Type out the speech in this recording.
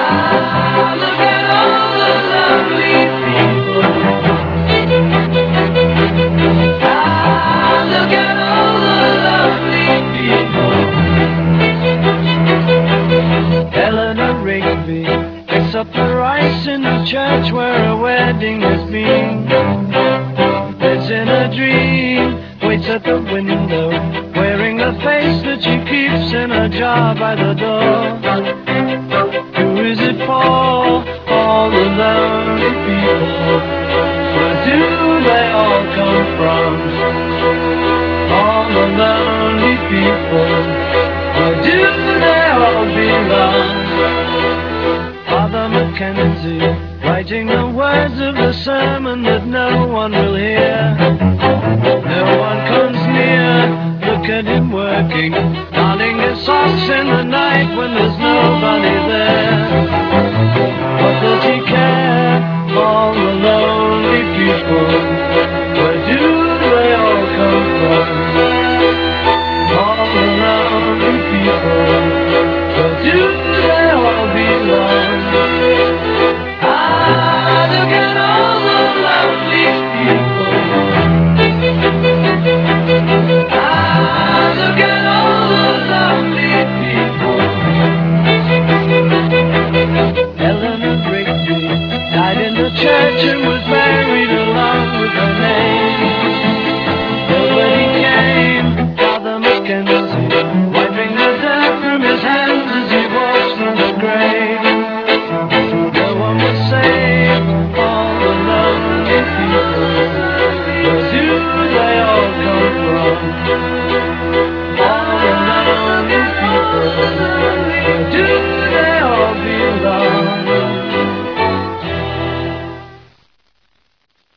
Look at all the lovely people. Look at all the lovely people. Eleanor Rigby picks up the rice in the church where a wedding has been. Lives in a dream, waits at the window, wearing a face that she keeps in a jar by the door. Who is it for? All the lonely people. Where do they all come from? All the lonely people. Where do they all belong? Father Mackenzie, writing the words of the sermon that no one will hear. No one comes near, look at him working, darning his socks in the night when there's nobody there.